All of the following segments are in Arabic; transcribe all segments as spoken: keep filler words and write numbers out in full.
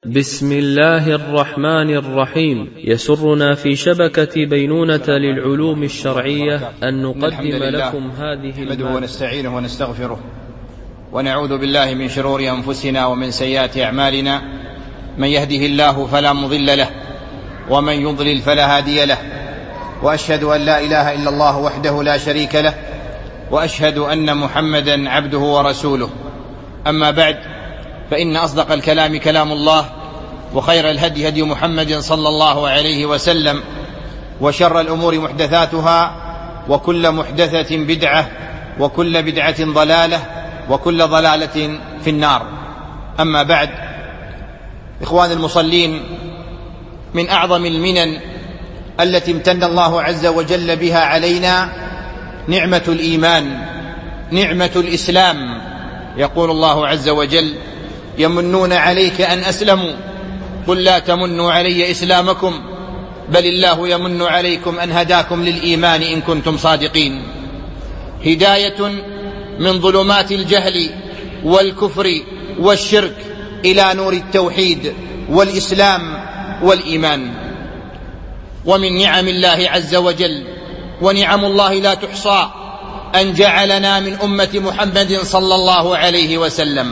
بسم الله الرحمن الرحيم. يسرنا في شبكة بينونة للعلوم الشرعية أن نقدم لكم هذه نحمده ونستعينه ونستغفره ونعوذ بالله من شرور أنفسنا ومن سيئات أعمالنا. من يهده الله فلا مضل له ومن يضلل فلا هادي له، وأشهد أن لا إله إلا الله وحده لا شريك له، وأشهد أن محمدا عبده ورسوله. أما بعد، فإن أصدق الكلام كلام الله، وخير الهدي هدي محمد صلى الله عليه وسلم، وشر الأمور محدثاتها، وكل محدثة بدعة، وكل بدعة ضلالة، وكل ضلالة في النار. أما بعد، إخوان المصلين، من أعظم المنن التي امتن الله عز وجل بها علينا نعمة الإيمان، نعمة الإسلام. يقول الله عز وجل: يمنون عليك أن أسلموا قل لا تمنوا علي إسلامكم بل الله يمن عليكم أن هداكم للإيمان إن كنتم صادقين. هداية من ظلمات الجهل والكفر والشرك إلى نور التوحيد والإسلام والإيمان. ومن نعم الله عز وجل، ونعم الله لا تحصى، أن جعلنا من أمة محمد صلى الله عليه وسلم.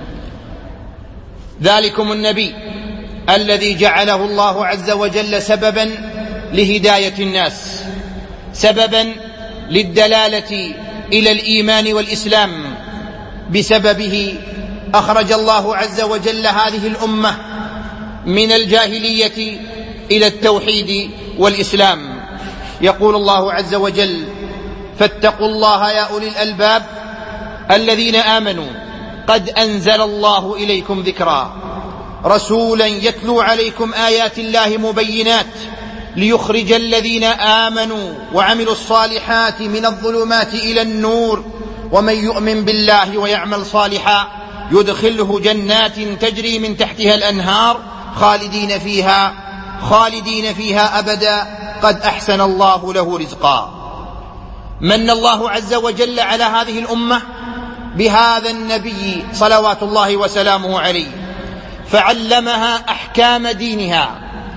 ذلكم النبي الذي جعله الله عز وجل سببا لهداية الناس، سببا للدلالة إلى الإيمان والإسلام. بسببه أخرج الله عز وجل هذه الأمة من الجاهلية إلى التوحيد والإسلام. يقول الله عز وجل: فاتقوا الله يا أولي الألباب الذين آمنوا قد أنزل الله إليكم ذكرا رسولا يتلو عليكم آيات الله مبينات ليخرج الذين آمنوا وعملوا الصالحات من الظلمات إلى النور ومن يؤمن بالله ويعمل صالحا يدخله جنات تجري من تحتها الأنهار خالدين فيها خالدين فيها أبدا قد أحسن الله له رزقا. من الله عز وجل على هذه الأمة بهذا النبي صلوات الله وسلامه عليه، فعلمها أحكام دينها،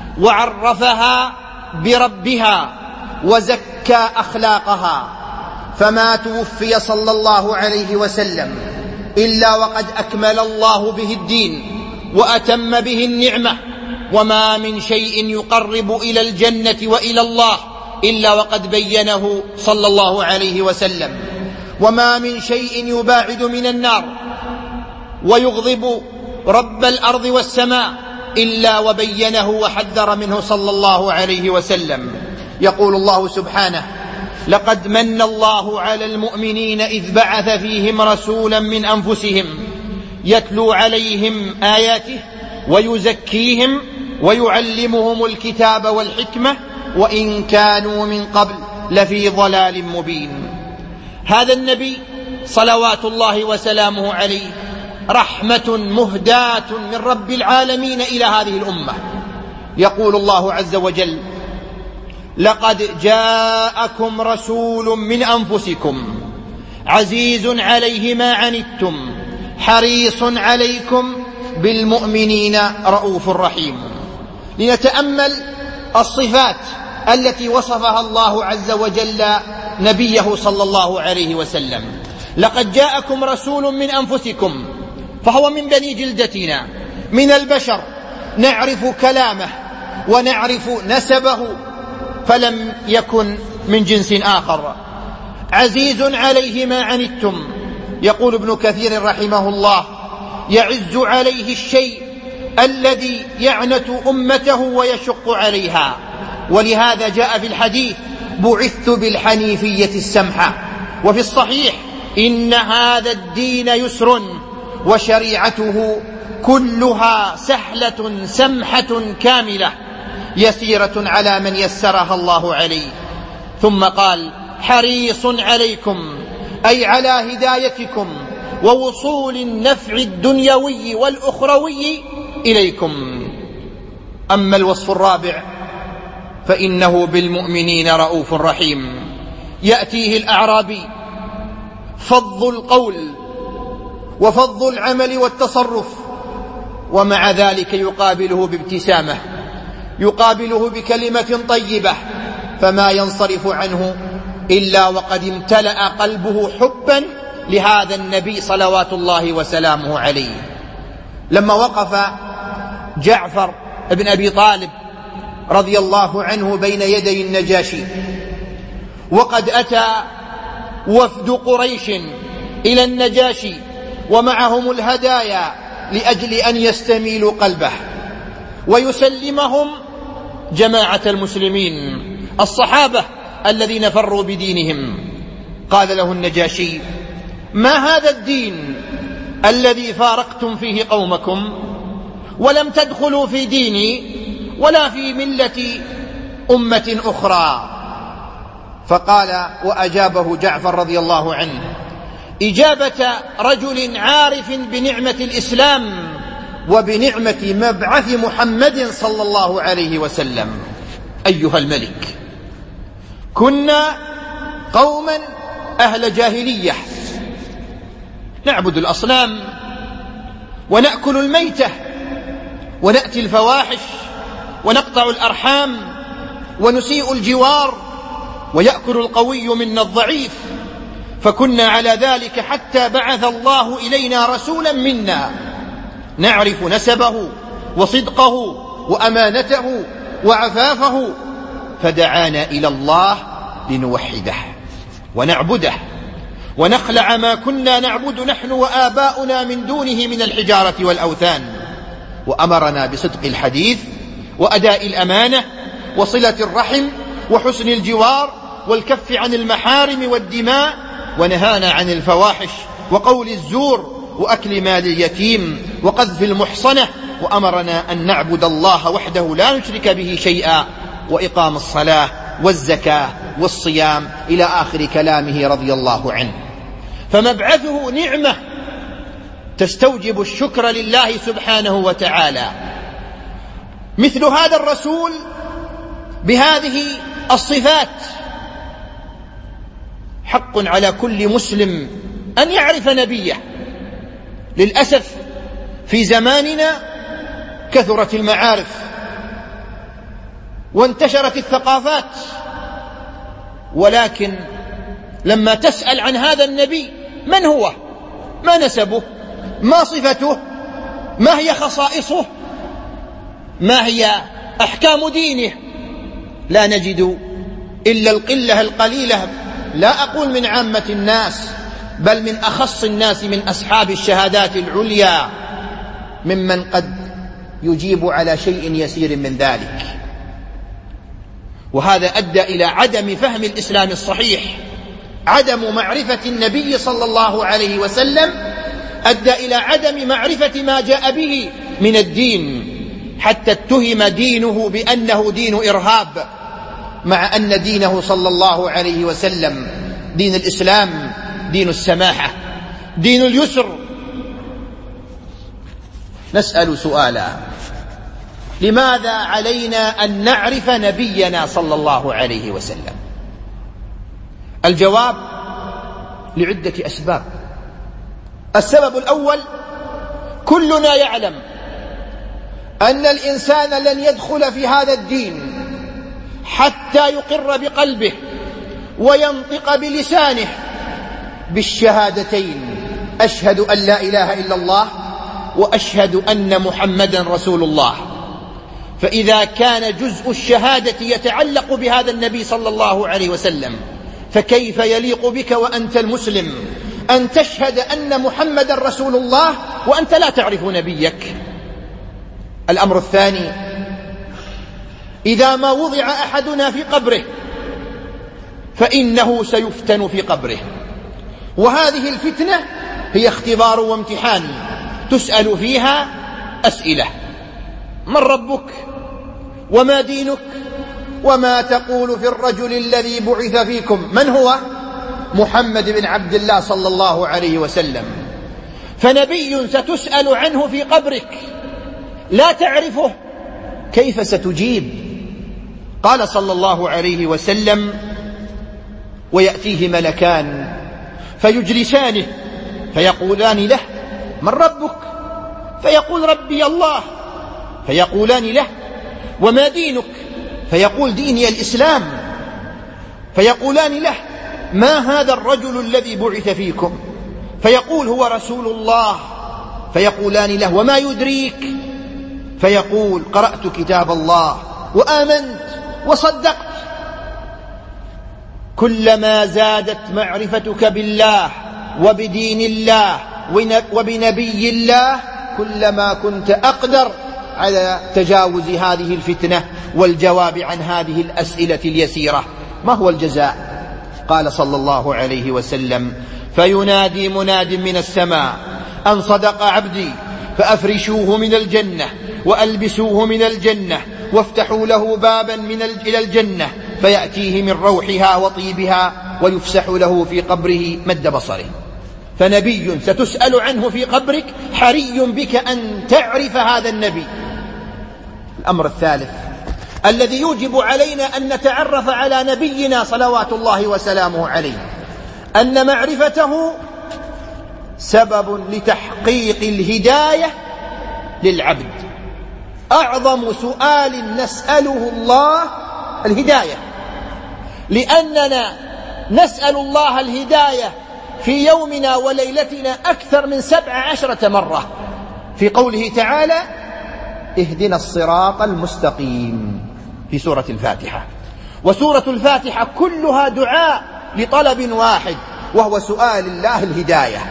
وعرفها بربها، وزكى أخلاقها. فما توفي صلى الله عليه وسلم إلا وقد أكمل الله به الدين وأتم به النعمة. وما من شيء يقرب إلى الجنة وإلى الله إلا وقد بينه صلى الله عليه وسلم، وما من شيء يباعد من النار ويغضب رب الأرض والسماء إلا وبينه وحذر منه صلى الله عليه وسلم. يقول الله سبحانه: لقد من الله على المؤمنين إذ بعث فيهم رسولا من أنفسهم يتلو عليهم آياته ويزكيهم ويعلمهم الكتاب والحكمة وإن كانوا من قبل لفي ضلال مبين. هذا النبي صلوات الله وسلامه عليه رحمة مهداة من رب العالمين إلى هذه الأمة. يقول الله عز وجل: لقد جاءكم رسول من أنفسكم عزيز عليه ما عنتم حريص عليكم بالمؤمنين رؤوف رحيم. لنتأمل الصفات التي وصفها الله عز وجل نبيه صلى الله عليه وسلم. لقد جاءكم رسول من أنفسكم، فهو من بني جلدتنا، من البشر، نعرف كلامه ونعرف نسبه، فلم يكن من جنس آخر. عزيز عليه ما عنتم. يقول ابن كثير رحمه الله: يعز عليه الشيء الذي يعنت أمته ويشق عليها. ولهذا جاء في الحديث: بعثت بالحنيفية السمحة. وفي الصحيح: إن هذا الدين يسر وشريعته كلها سهلة سمحة كاملة يسيرة على من يسرها الله عليه. ثم قال: حريص عليكم، أي على هدايتكم ووصول النفع الدنيوي والأخروي إليكم. أما الوصف الرابع فإنه بالمؤمنين رؤوف رحيم. يأتيه الأعرابي فض القول وفض العمل والتصرف ومع ذلك يقابله بابتسامة، يقابله بكلمة طيبة، فما ينصرف عنه إلا وقد امتلأ قلبه حبا لهذا النبي صلوات الله وسلامه عليه. لما وقف جعفر بن أبي طالب رضي الله عنه بين يدي النجاشي، وقد أتى وفد قريش إلى النجاشي ومعهم الهدايا لأجل أن يستميلوا قلبه ويسلمهم جماعة المسلمين الصحابة الذين فروا بدينهم، قال له النجاشي: ما هذا الدين الذي فارقتم فيه قومكم ولم تدخلوا في ديني ولا في ملة أمة أخرى؟ فقال وأجابه جعفر رضي الله عنه إجابة رجل عارف بنعمة الإسلام وبنعمة مبعث محمد صلى الله عليه وسلم: أيها الملك، كنا قوما أهل جاهلية نعبد الأصنام ونأكل الميتة ونأتي الفواحش ونقطع الأرحام ونسيء الجوار ويأكل القوي منا الضعيف، فكنا على ذلك حتى بعث الله إلينا رسولا منا نعرف نسبه وصدقه وأمانته وعفافه، فدعانا إلى الله لنوحده ونعبده ونخلع ما كنا نعبد نحن وآباؤنا من دونه من الحجارة والأوثان، وأمرنا بصدق الحديث وأداء الأمانة وصلة الرحم وحسن الجوار والكف عن المحارم والدماء، ونهانا عن الفواحش وقول الزور وأكل مال اليتيم وقذف المحصنة، وأمرنا أن نعبد الله وحده لا نشرك به شيئا، وإقام الصلاة والزكاة والصيام إلى آخر كلامه رضي الله عنه. فمبعثه نعمة تستوجب الشكر لله سبحانه وتعالى. مثل هذا الرسول بهذه الصفات حق على كل مسلم أن يعرف نبيه. للأسف في زماننا كثرت المعارف وانتشرت الثقافات، ولكن لما تسأل عن هذا النبي: من هو؟ ما نسبه؟ ما صفته؟ ما هي خصائصه؟ ما هي أحكام دينه؟ لا نجد إلا القلة القليلة، لا أقول من عامة الناس، بل من أخص الناس من أصحاب الشهادات العليا ممن قد يجيب على شيء يسير من ذلك. وهذا أدى إلى عدم فهم الإسلام الصحيح، عدم معرفة النبي صلى الله عليه وسلم أدى إلى عدم معرفة ما جاء به من الدين، حتى اتهم دينه بأنه دين إرهاب، مع أن دينه صلى الله عليه وسلم دين الإسلام دين السماحة، دين اليسر. نسأل سؤالا: لماذا علينا أن نعرف نبينا صلى الله عليه وسلم؟ الجواب: لعدة أسباب. السبب الأول: كلنا يعلم أن الإنسان لن يدخل في هذا الدين حتى يقر بقلبه وينطق بلسانه بالشهادتين: أشهد أن لا إله إلا الله وأشهد أن محمدا رسول الله. فإذا كان جزء الشهادة يتعلق بهذا النبي صلى الله عليه وسلم، فكيف يليق بك وأنت المسلم أن تشهد أن محمدا رسول الله وأنت لا تعرف نبيك؟ الأمر الثاني: إذا ما وضع أحدنا في قبره فإنه سيفتن في قبره، وهذه الفتنة هي اختبار وامتحان تسأل فيها أسئلة: من ربك؟ وما دينك؟ وما تقول في الرجل الذي بعث فيكم؟ من هو؟ محمد بن عبد الله صلى الله عليه وسلم. فنبي ستسأل عنه في قبرك لا تعرفه، كيف ستجيب؟ قال صلى الله عليه وسلم: ويأتيه ملكان فيجلسانه فيقولان له: من ربك؟ فيقول ربي الله، فيقولان له وما دينك؟ فيقول ديني الإسلام. فيقولان له ما هذا الرجل الذي بعث فيكم؟ فيقول هو رسول الله. فيقولان له وما يدريك؟ فيقول قرأت كتاب الله وآمنت وصدقت. كلما زادت معرفتك بالله وبدين الله وبنبي الله كلما كنت أقدر على تجاوز هذه الفتنة والجواب عن هذه الأسئلة اليسيرة. ما هو الجزاء؟ قال صلى الله عليه وسلم فينادي مناد من السماء أن صدق عبدي فأفرشوه من الجنة وألبسوه من الجنة وافتحوا له بابا من إلى الجنة فيأتيه من روحها وطيبها ويفسح له في قبره مد بصره. فنبي ستسأل عنه في قبرك، حري بك أن تعرف هذا النبي. الأمر الثالث الذي يوجب علينا أن نتعرف على نبينا صلوات الله وسلامه عليه أن معرفته سبب لتحقيق الهداية للعبد. أعظم سؤال نسأله الله الهداية، لأننا نسأل الله الهداية في يومنا وليلتنا أكثر من سبع عشرة مرة في قوله تعالى اهدنا الصراط المستقيم في سورة الفاتحة. وسورة الفاتحة كلها دعاء لطلب واحد وهو سؤال الله الهداية.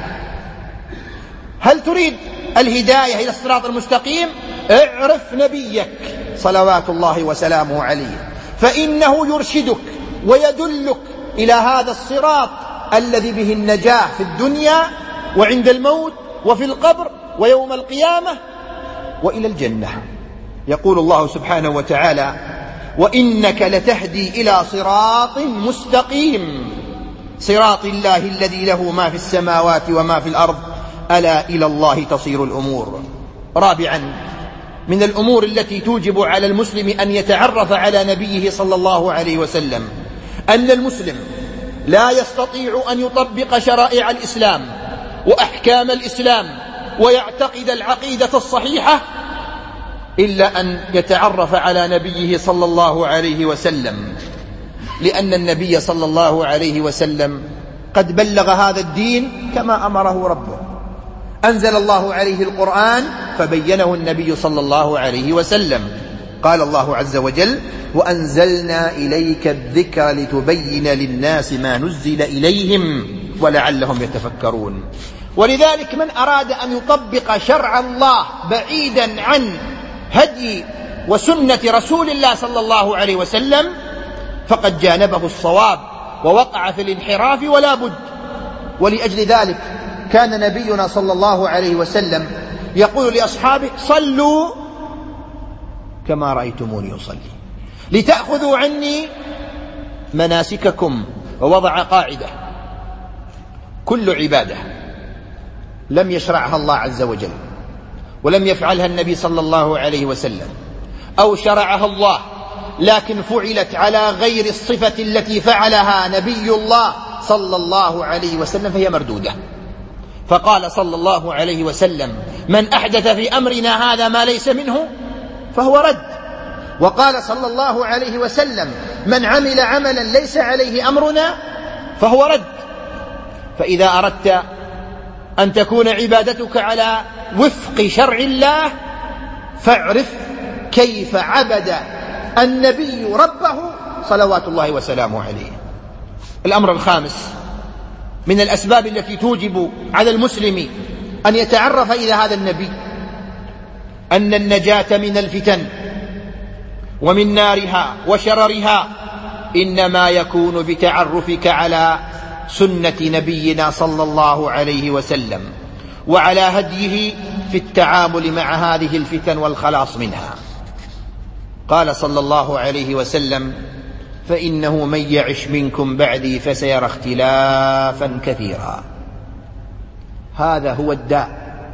هل تريد الهداية إلى الصراط المستقيم؟ اعرف نبيك صلوات الله وسلامه عليه، فإنه يرشدك ويدلك إلى هذا الصراط الذي به النجاة في الدنيا وعند الموت وفي القبر ويوم القيامة وإلى الجنة. يقول الله سبحانه وتعالى وإنك لتهدي إلى صراط مستقيم صراط الله الذي له ما في السماوات وما في الأرض ألا إلى الله تصير الأمور. رابعا من الأمور التي توجب على المسلم أن يتعرف على نبيه صلى الله عليه وسلم أن المسلم لا يستطيع أن يطبق شرائع الإسلام وأحكام الإسلام ويعتقد العقيدة الصحيحة إلا أن يتعرف على نبيه صلى الله عليه وسلم، لأن النبي صلى الله عليه وسلم قد بلغ هذا الدين كما أمره ربه. أنزل الله عليه القرآن فبينه النبي صلى الله عليه وسلم. قال الله عز وجل وأنزلنا إليك الذكر لتبين للناس ما نزل إليهم ولعلهم يتفكرون. ولذلك من أراد أن يطبق شرع الله بعيدا عن هدي وسنة رسول الله صلى الله عليه وسلم فقد جانبه الصواب ووقع في الانحراف ولا بد. ولأجل ذلك كان نبينا صلى الله عليه وسلم يقول لأصحابه صلوا كما رأيتموني أصلي لتأخذوا عني مناسككم. ووضع قاعدة كل عبادة لم يشرعها الله عز وجل ولم يفعلها النبي صلى الله عليه وسلم أو شرعها الله لكن فعلت على غير الصفة التي فعلها نبي الله صلى الله عليه وسلم فهي مردودة. فقال صلى الله عليه وسلم من أحدث في أمرنا هذا ما ليس منه فهو رد. وقال صلى الله عليه وسلم من عمل عملا ليس عليه أمرنا فهو رد. فإذا أردت أن تكون عبادتك على وفق شرع الله فاعرف كيف عبد النبي ربه صلوات الله وسلامه عليه. الأمر الخامس من الأسباب التي توجب على المسلم أن يتعرف إلى هذا النبي أن النجاة من الفتن ومن نارها وشررها إنما يكون بتعرفك على سنة نبينا صلى الله عليه وسلم وعلى هديه في التعامل مع هذه الفتن والخلاص منها. قال صلى الله عليه وسلم فإنه من يعش منكم بعدي فسيرى اختلافا كثيرا. هذا هو الداء،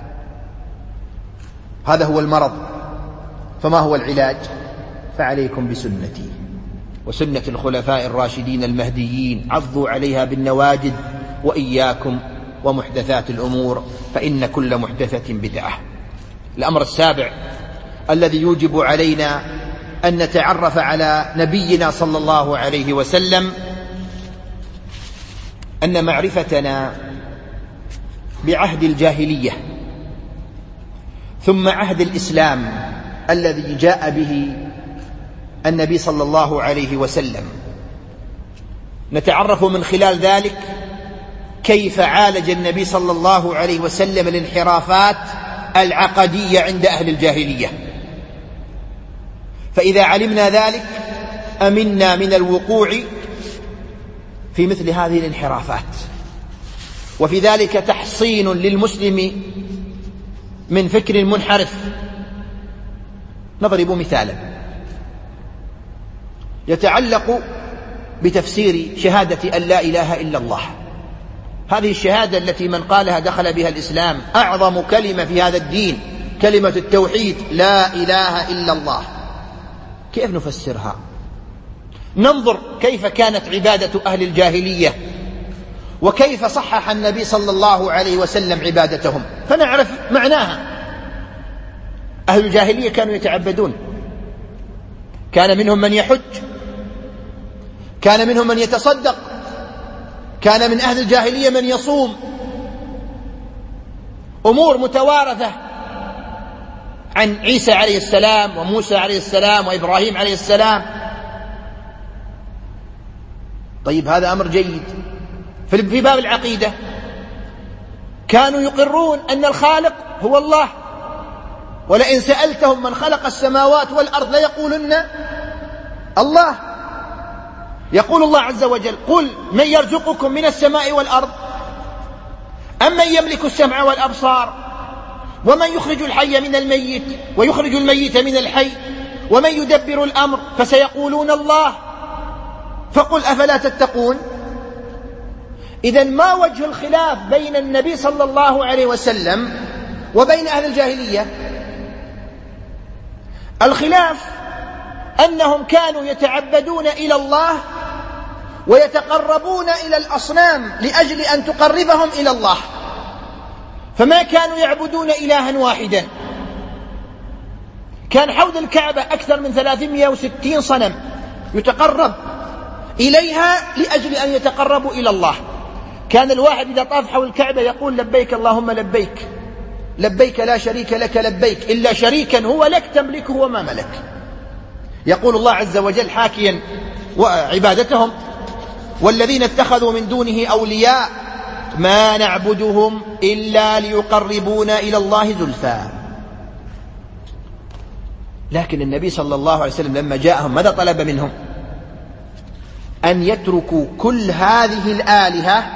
هذا هو المرض. فما هو العلاج؟ فعليكم بسنتي وسنة الخلفاء الراشدين المهديين عضوا عليها بالنواجذ وإياكم ومحدثات الأمور فإن كل محدثة بدعة. الأمر السابع الذي يوجب علينا أن نتعرف على نبينا صلى الله عليه وسلم أن معرفتنا بعهد الجاهلية ثم عهد الإسلام الذي جاء به النبي صلى الله عليه وسلم، نتعرف من خلال ذلك كيف عالج النبي صلى الله عليه وسلم الانحرافات العقدية عند أهل الجاهلية. فإذا علمنا ذلك أمنا من الوقوع في مثل هذه الانحرافات، وفي ذلك تحصين للمسلم من فكر منحرف. نضرب مثالا يتعلق بتفسير شهادة أن لا إله إلا الله. هذه الشهادة التي من قالها دخل بها الإسلام، أعظم كلمة في هذا الدين كلمة التوحيد، لا إله إلا الله. كيف نفسرها؟ ننظر كيف كانت عبادة أهل الجاهلية وكيف صحح النبي صلى الله عليه وسلم عبادتهم فنعرف معناها. أهل الجاهلية كانوا يتعبدون، كان منهم من يحج، كان منهم من يتصدق، كان من أهل الجاهلية من يصوم، أمور متوارثة عن عيسى عليه السلام وموسى عليه السلام وإبراهيم عليه السلام. طيب هذا أمر جيد. في باب العقيدة كانوا يقرون أن الخالق هو الله، ولئن سألتهم من خلق السماوات والأرض ليقولن الله. يقول الله عز وجل: قل من يرزقكم من السماء والأرض أم من يملك السمع والأبصار ومن يخرج الحي من الميت ويخرج الميت من الحي ومن يدبر الأمر فسيقولون الله فقل أفلا تتقون. إذن ما وجه الخلاف بين النبي صلى الله عليه وسلم وبين أهل الجاهلية؟ الخلاف أنهم كانوا يتعبدون إلى الله ويتقربون إلى الأصنام لأجل أن تقربهم إلى الله، فما كانوا يعبدون إلها واحدا. كان حول الكعبة أكثر من ثلاثمائة وستين صنم يتقرب إليها لأجل أن يتقربوا إلى الله. كان الواحد إذا طاف حول الكعبة يقول: لبيك اللهم لبيك، لبيك لا شريك لك لبيك، إلا شريكا هو لك تملكه وما ملك. يقول الله عز وجل حاكيا عبادتهم: والذين اتخذوا من دونه أولياء ما نعبدهم إلا ليقربونا إلى الله زلفى. لكن النبي صلى الله عليه وسلم لما جاءهم ماذا طلب منهم؟ أن يتركوا كل هذه الآلهة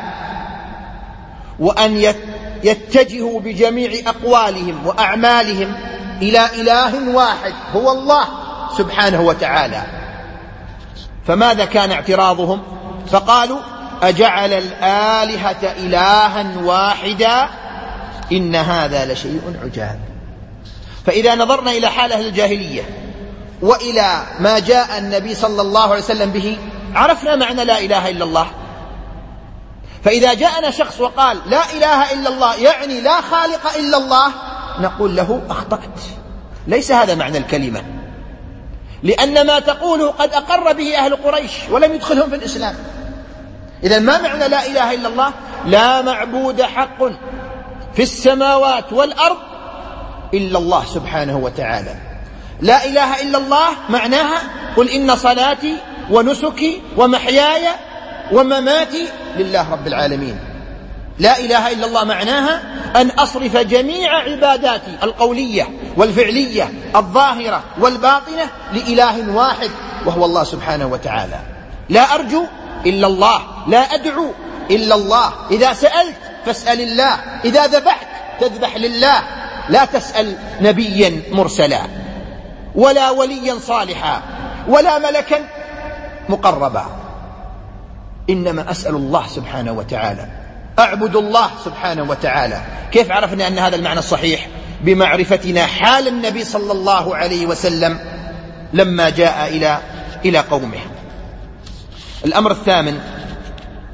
وأن يتجهوا بجميع أقوالهم وأعمالهم إلى إله واحد هو الله سبحانه وتعالى. فماذا كان اعتراضهم؟ فقالوا: أجعل الآلهة إلها واحدا إن هذا لشيء عجاب. فإذا نظرنا إلى حال أهل الجاهلية وإلى ما جاء النبي صلى الله عليه وسلم به عرفنا معنى لا إله إلا الله. فإذا جاءنا شخص وقال لا إله إلا الله يعني لا خالق إلا الله، نقول له: أخطأت، ليس هذا معنى الكلمة، لأن ما تقوله قد أقر به أهل قريش ولم يدخلهم في الإسلام. إذن ما معنى لا إله إلا الله؟ لا معبود حق في السماوات والأرض إلا الله سبحانه وتعالى. لا إله إلا الله معناها: قل إن صلاتي ونسكي ومحياي ومماتي لله رب العالمين. لا إله إلا الله معناها أن أصرف جميع عباداتي القولية والفعلية الظاهرة والباطنة لإله واحد وهو الله سبحانه وتعالى. لا أرجو إلا الله، لا أدعو إلا الله. إذا سألت فاسأل الله، إذا ذبحت تذبح لله، لا تسأل نبيا مرسلا ولا وليا صالحا ولا ملكا مقربا، إنما أسأل الله سبحانه وتعالى، أعبد الله سبحانه وتعالى. كيف عرفنا أن هذا المعنى الصحيح؟ بمعرفتنا حال النبي صلى الله عليه وسلم لما جاء إلى إلى قومه. الأمر الثامن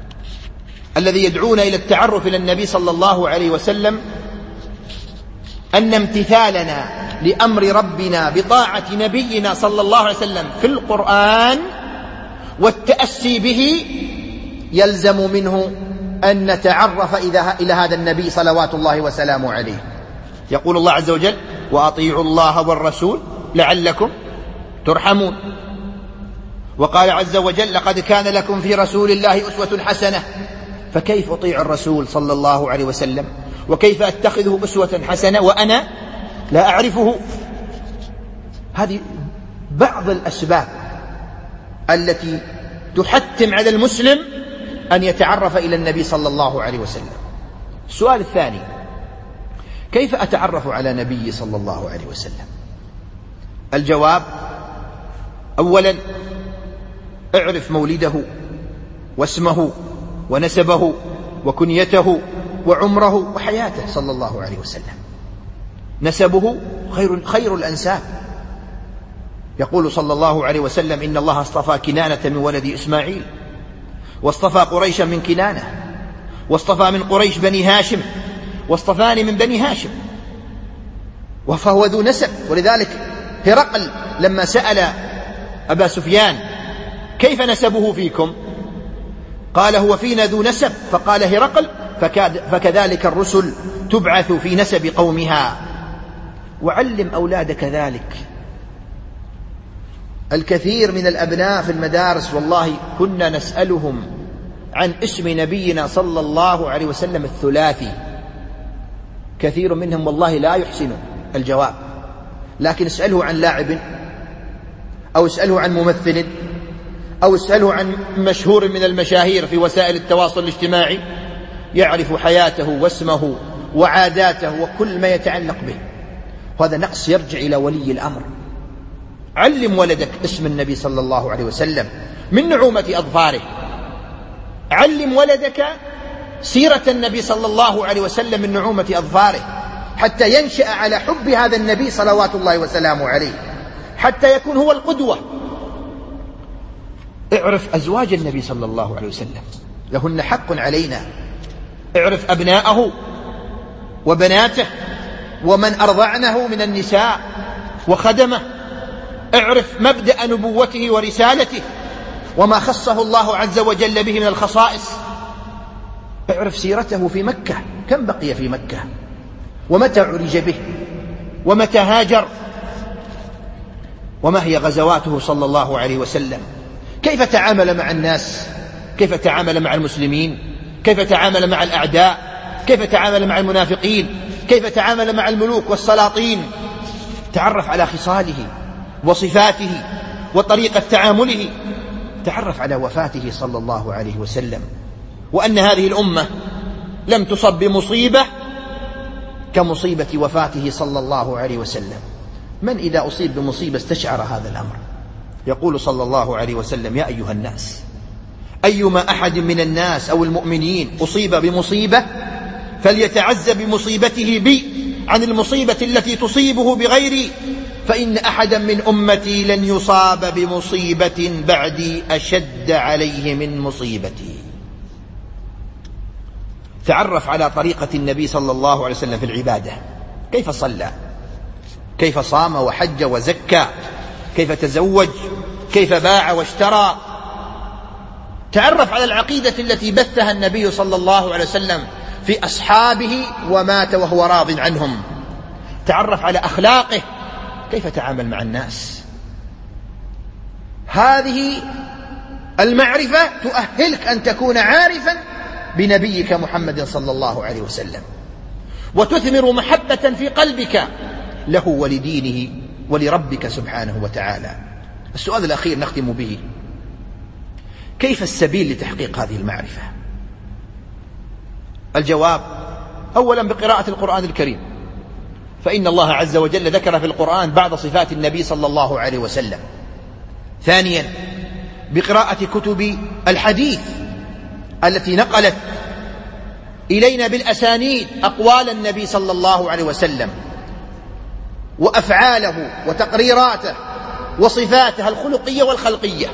الذي يدعونا إلى التعرف إلى النبي صلى الله عليه وسلم أن امتثالنا لأمر ربنا بطاعة نبينا صلى الله عليه وسلم في القرآن والتأسي به يلزم منه أن نتعرف إلى هذا النبي صلوات الله وسلامه عليه. يقول الله عز وجل: وأطيعوا الله والرسول لعلكم ترحمون. وقال عز وجل: لقد كان لكم في رسول الله أسوة حسنة. فكيف أطيع الرسول صلى الله عليه وسلم؟ وكيف أتخذه أسوة حسنة وأنا لا أعرفه؟ هذه بعض الأسباب التي تحتم على المسلم أن يتعرف إلى النبي صلى الله عليه وسلم. السؤال الثاني: كيف أتعرف على نبي صلى الله عليه وسلم؟ الجواب: أولا اعرف مولده واسمه ونسبه وكنيته وعمره وحياته صلى الله عليه وسلم. نسبه خير, خير الأنساب. يقول صلى الله عليه وسلم: إن الله اصطفى كنانة من ولد إسماعيل، واصطفى قريشا من كنانة، واصطفى من قريش بني هاشم، واصطفاني من بني هاشم. فهو ذو نسب. ولذلك هرقل لما سأل أبا سفيان: كيف نسبه فيكم؟ قال: هو فينا ذو نسب. فقال هرقل: فكذلك الرسل تبعث في نسب قومها. وعلم أولادك ذلك. الكثير من الأبناء في المدارس والله كنا نسألهم عن اسم نبينا صلى الله عليه وسلم الثلاثي، كثير منهم والله لا يحسن الجواب، لكن اسأله عن لاعب، أو اسأله عن ممثل، أو اسأله عن مشهور من المشاهير في وسائل التواصل الاجتماعي، يعرف حياته واسمه وعاداته وكل ما يتعلق به. وهذا نقص يرجع إلى ولي الأمر. علم ولدك اسم النبي صلى الله عليه وسلم من نعومة أظفاره. علم ولدك سيرة النبي صلى الله عليه وسلم من نعومة أظفاره، حتى ينشأ على حب هذا النبي صلوات الله وسلامه عليه، حتى يكون هو القدوة. اعرف أزواج النبي صلى الله عليه وسلم، لهن حق علينا. اعرف أبناءه وبناته ومن أرضعنه من النساء وخدمه. اعرف مبدأ نبوته ورسالته وما خصه الله عز وجل به من الخصائص. اعرف سيرته في مكة، كم بقي في مكة، ومتى عرج به، ومتى هاجر، وما هي غزواته صلى الله عليه وسلم، كيف تعامل مع الناس، كيف تعامل مع المسلمين، كيف تعامل مع الأعداء، كيف تعامل مع المنافقين، كيف تعامل مع الملوك والسلاطين. تعرف على خصاله وصفاته وطريقة تعامله. تعرف على وفاته صلى الله عليه وسلم، وأن هذه الأمة لم تصب بمصيبة كمصيبة وفاته صلى الله عليه وسلم. من إذا أصيب بمصيبة استشعر هذا الأمر. يقول صلى الله عليه وسلم: يا أيها الناس، أيما أحد من الناس أو المؤمنين أصيب بمصيبة فليتعز بمصيبته بي عن المصيبة التي تصيبه بغيري، فإن أحدا من أمتي لن يصاب بمصيبة بعدي أشد عليه من مصيبتي. تعرف على طريقة النبي صلى الله عليه وسلم في العبادة، كيف صلى، كيف صام وحج وزكى، كيف تزوج، كيف باع واشترى. تعرف على العقيدة التي بثها النبي صلى الله عليه وسلم في أصحابه ومات وهو راض عنهم. تعرف على أخلاقه، كيف تعامل مع الناس. هذه المعرفة تؤهلك أن تكون عارفا بنبيك محمد صلى الله عليه وسلم، وتثمر محبة في قلبك له ولدينه ولربك سبحانه وتعالى. السؤال الأخير نختم به: كيف السبيل لتحقيق هذه المعرفة؟ الجواب: أولا بقراءة القرآن الكريم، فإن الله عز وجل ذكر في القرآن بعض صفات النبي صلى الله عليه وسلم. ثانيا بقراءة كتب الحديث التي نقلت إلينا بالأسانيد أقوال النبي صلى الله عليه وسلم وأفعاله وتقريراته وصفاته الخلقية والخلقية،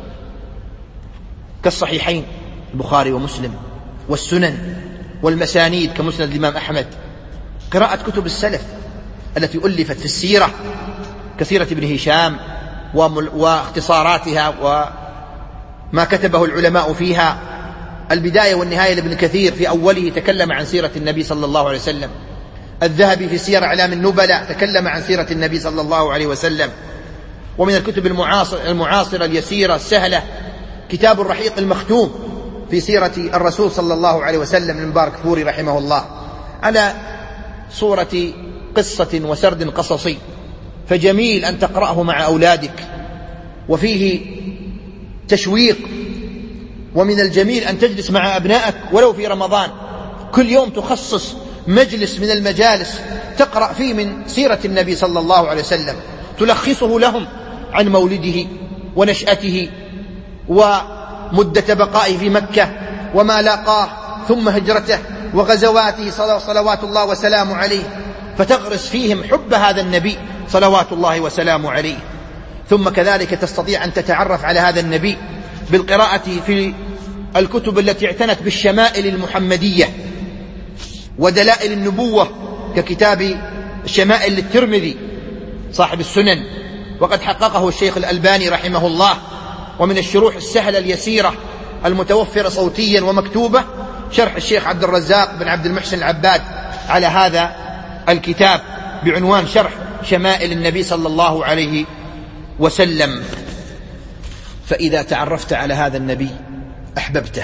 كالصحيحين البخاري ومسلم، والسنن والمسانيد كمسند الإمام أحمد. قراءة كتب السلف التي ألفت في السيرة كسيرة ابن هشام واختصاراتها وما كتبه العلماء فيها. البداية والنهاية لابن كثير في أوله تكلم عن سيرة النبي صلى الله عليه وسلم. الذهبي في سير أعلام النبلاء تكلم عن سيرة النبي صلى الله عليه وسلم. ومن الكتب المعاصر المعاصرة اليسيرة السهلة كتاب الرحيق المختوم في سيرة الرسول صلى الله عليه وسلم للمبارك فوري رحمه الله على صورة قصة وسرد قصصي، فجميل أن تقرأه مع أولادك وفيه تشويق. ومن الجميل أن تجلس مع أبنائك ولو في رمضان كل يوم تخصص مجلس من المجالس تقرأ فيه من سيرة النبي صلى الله عليه وسلم، تلخصه لهم عن مولده ونشأته ومدة بقائه في مكة وما لاقاه ثم هجرته وغزواته صلوات الله وسلامه عليه، فتغرس فيهم حب هذا النبي صلوات الله وسلامه عليه. ثم كذلك تستطيع أن تتعرف على هذا النبي بالقراءة في الكتب التي اعتنت بالشمائل المحمدية ودلائل النبوة ككتاب الشمائل للترمذي صاحب السنن، وقد حققه الشيخ الألباني رحمه الله. ومن الشروح السهلة اليسيرة المتوفرة صوتيا ومكتوبة شرح الشيخ عبد الرزاق بن عبد المحسن العباد على هذا الكتاب بعنوان شرح شمائل النبي صلى الله عليه وسلم. فإذا تعرفت على هذا النبي أحببته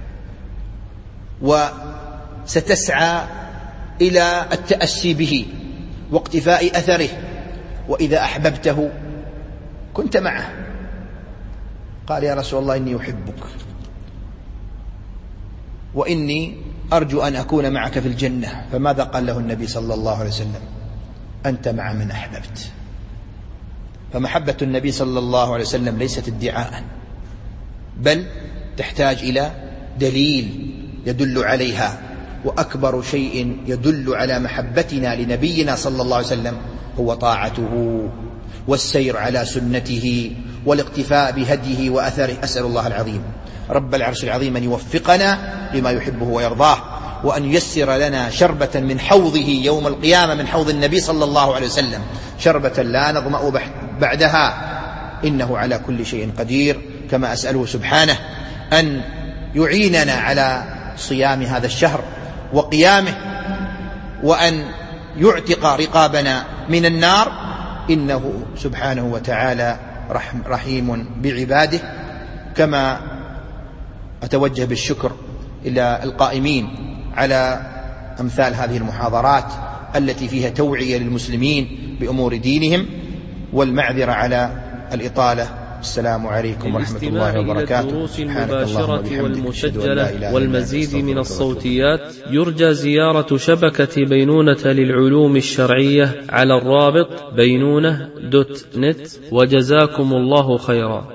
وستسعى إلى التأسي به واقتفاء أثره، وإذا أحببته كنت معه. قال يا رسول الله إني أحبك وإني أرجو أن أكون معك في الجنة، فماذا قال له النبي صلى الله عليه وسلم؟ أنت مع من أحببت. فمحبة النبي صلى الله عليه وسلم ليست ادعاء، بل تحتاج إلى دليل يدل عليها. وأكبر شيء يدل على محبتنا لنبينا صلى الله عليه وسلم هو طاعته والسير على سنته والاقتفاء بهديه وأثره. أسأل الله العظيم رب العرش العظيم أن يوفقنا لما يحبه ويرضاه، وأن ييسر لنا شربة من حوضه يوم القيامة، من حوض النبي صلى الله عليه وسلم، شربة لا نظمأ بعدها، إنه على كل شيء قدير. كما أسأله سبحانه أن يعيننا على صيام هذا الشهر وقيامه، وأن يعتق رقابنا من النار، إنه سبحانه وتعالى رحيم بعباده. كما أتوجه بالشكر إلى القائمين على أمثال هذه المحاضرات التي فيها توعية للمسلمين بأمور دينهم، والمعذرة على الإطالة. السلام عليكم ورحمة الله وبركاته. الدروس المباشرة والمسجلة والمزيد من الصوتيات يرجى زيارة شبكة بينونة للعلوم الشرعية على الرابط بينونة دوت نت، وجزاكم الله خيرا.